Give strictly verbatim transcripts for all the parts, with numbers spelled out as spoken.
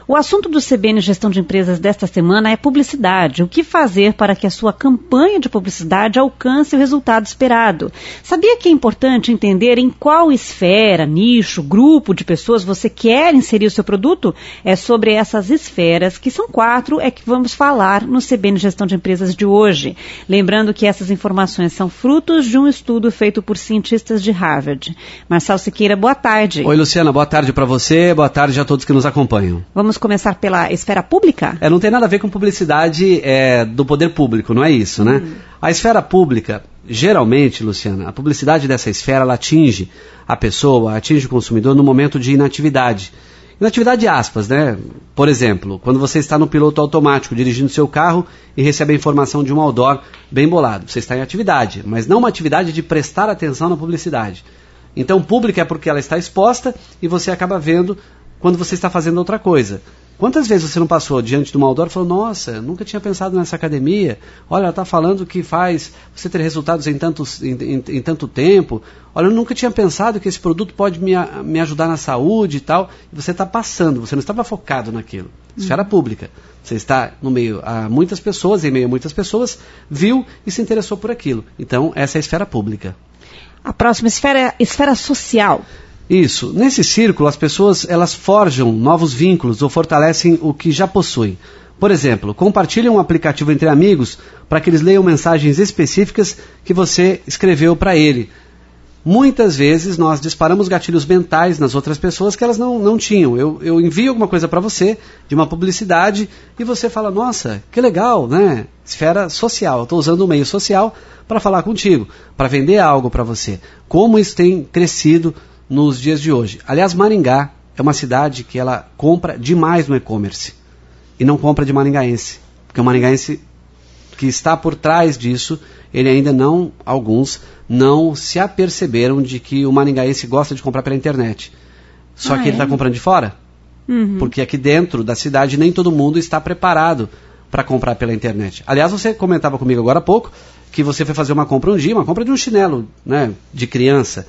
O assunto do C B N Gestão de Empresas desta semana é publicidade. O que fazer para que a sua campanha de publicidade alcance o resultado esperado? Sabia que é importante entender em qual esfera, nicho, grupo de pessoas você quer inserir o seu produto? É sobre essas esferas, que são quatro, é que vamos falar no C B N Gestão de Empresas de hoje. Lembrando que essas informações são frutos de um estudo feito por cientistas de Harvard. Marcelo Siqueira, boa tarde. Oi, Luciana, boa tarde para você, boa tarde a todos que nos acompanham. Vamos começar pela esfera pública? É, não tem nada a ver com publicidade é, do poder público, não é isso, né? Hum. A esfera pública, geralmente, Luciana, a publicidade dessa esfera, ela atinge a pessoa, atinge o consumidor no momento de inatividade. Inatividade aspas, né? Por exemplo, quando você está no piloto automático dirigindo seu carro e recebe a informação de um outdoor bem bolado. Você está em atividade, mas não uma atividade de prestar atenção na publicidade. Então, pública é porque ela está exposta e você acaba vendo quando você está fazendo outra coisa. Quantas vezes você não passou diante de uma outdoor e falou, nossa, nunca tinha pensado nessa academia, olha, ela está falando que faz você ter resultados em, tantos, em, em, em tanto tempo, olha, eu nunca tinha pensado que esse produto pode me, me ajudar na saúde e tal, e você está passando, você não estava focado naquilo. Esfera uhum. pública, você está no meio a muitas pessoas, em meio a muitas pessoas, viu e se interessou por aquilo. Então, essa é a esfera pública. A próxima esfera é a esfera social. Isso. Nesse círculo, as pessoas elas forjam novos vínculos ou fortalecem o que já possuem. Por exemplo, compartilham um aplicativo entre amigos para que eles leiam mensagens específicas que você escreveu para ele. Muitas vezes nós disparamos gatilhos mentais nas outras pessoas que elas não, não tinham. Eu, eu envio alguma coisa para você, de uma publicidade, e você fala, nossa, que legal, né? Esfera social. Eu estou usando o meio social para falar contigo, para vender algo para você. Como isso tem crescido nos dias de hoje. Aliás, Maringá é uma cidade que ela compra demais no e-commerce e não compra de maringaense, porque o maringaense que está por trás disso, ele ainda não, alguns, não se aperceberam de que o maringaense gosta de comprar pela internet. Só ah, que é? ele está comprando de fora, uhum. porque aqui dentro da cidade nem todo mundo está preparado para comprar pela internet. Aliás, você comentava comigo agora há pouco que você foi fazer uma compra um dia, uma compra de um chinelo, né, de criança.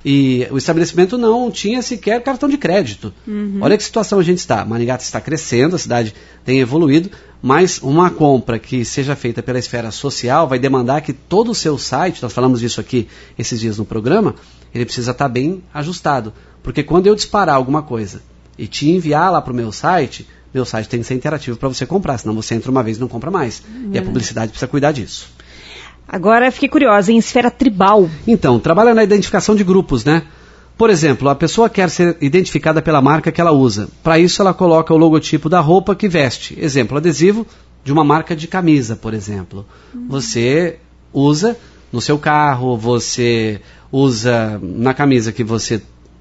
E o estabelecimento não tinha sequer cartão de crédito. Uhum. Olha que situação a gente está. Maringá está crescendo, a cidade tem evoluído, mas uma compra que seja feita pela esfera social vai demandar que todo o seu site, nós falamos disso aqui esses dias no programa, ele precisa estar bem ajustado. Porque quando eu disparar alguma coisa e te enviar lá para o meu site, meu site tem que ser interativo para você comprar, senão você entra uma vez e não compra mais. Uhum. E a publicidade precisa cuidar disso. Agora fiquei curiosa, em esfera tribal. Então, trabalha na identificação de grupos, né? Por exemplo, a pessoa quer ser identificada pela marca que ela usa. Para isso, ela coloca o logotipo da roupa que veste. Exemplo, adesivo de uma marca de camisa, por exemplo. Uhum. Você usa no seu carro, você usa na camisa que você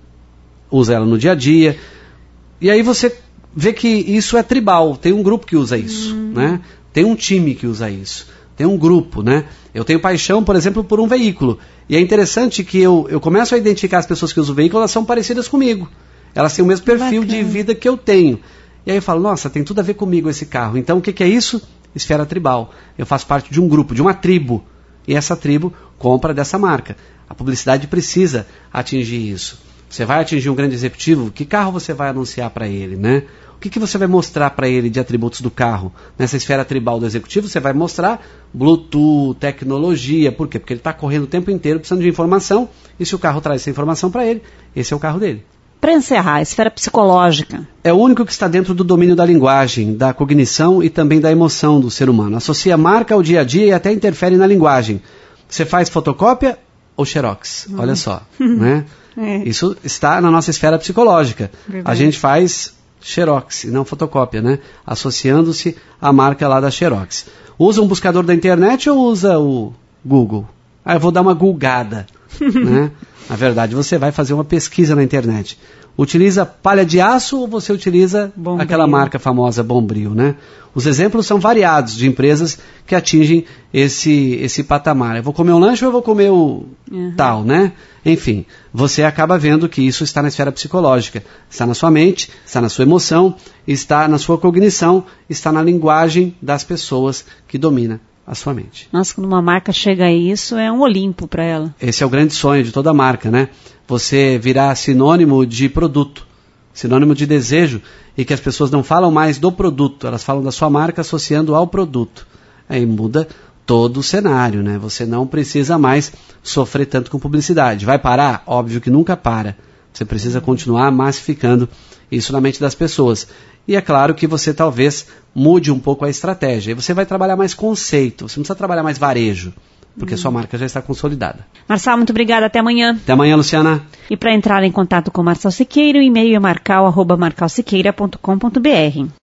usa ela no dia a dia. E aí você vê que isso é tribal. Tem um grupo que usa isso, uhum. né? Tem um time que usa isso. Tem um grupo, né? Eu tenho paixão, por exemplo, por um veículo. E é interessante que eu, eu começo a identificar as pessoas que usam o veículo, elas são parecidas comigo. Elas têm o mesmo perfil Bacana. de vida que eu tenho. E aí eu falo, nossa, tem tudo a ver comigo esse carro. Então o que, que é isso? Esfera tribal. Eu faço parte de um grupo, de uma tribo. E essa tribo compra dessa marca. A publicidade precisa atingir isso. Você vai atingir um grande executivo, que carro você vai anunciar para ele, né? O que, que você vai mostrar para ele de atributos do carro? Nessa esfera tribal do executivo, você vai mostrar Bluetooth, tecnologia. Por quê? Porque ele está correndo o tempo inteiro precisando de informação, e se o carro traz essa informação para ele, esse é o carro dele. Para encerrar, a esfera psicológica. É o único que está dentro do domínio da linguagem, da cognição e também da emoção do ser humano. Associa marca ao dia a dia e até interfere na linguagem. Você faz fotocópia ou xerox? Hum. Olha só. né? É. Isso está na nossa esfera psicológica. Verdade. A gente faz xerox e não fotocópia, né? Associando-se à marca lá da xerox. Usa um buscador da internet ou usa o Google? Ah, eu vou dar uma googada, né? Na verdade, você vai fazer uma pesquisa na internet. Utiliza palha de aço ou você utiliza Bombril. Aquela marca famosa Bombril, né? Os exemplos são variados de empresas que atingem esse, esse patamar. Eu vou comer um lanche ou eu vou comer o uhum. tal, né? Enfim, você acaba vendo que isso está na esfera psicológica. Está na sua mente, está na sua emoção, está na sua cognição, está na linguagem das pessoas que domina a sua mente. Nossa, quando uma marca chega a isso, é um Olimpo para ela. Esse é o grande sonho de toda marca, né? Você virar sinônimo de produto. sinônimo de desejo, e que as pessoas não falam mais do produto, elas falam da sua marca associando ao produto. Aí muda todo o cenário, né? Você não precisa mais sofrer tanto com publicidade. Vai parar? Óbvio que nunca para. Você precisa continuar massificando isso na mente das pessoas. E é claro que você talvez mude um pouco a estratégia. E você vai trabalhar mais conceito, você não precisa trabalhar mais varejo, porque hum. sua marca já está consolidada. Marçal, muito obrigada. Até amanhã. Até amanhã, Luciana. E para entrar em contato com Marçal Siqueira, o e-mail é marcal arroba marcal siqueira ponto com ponto br.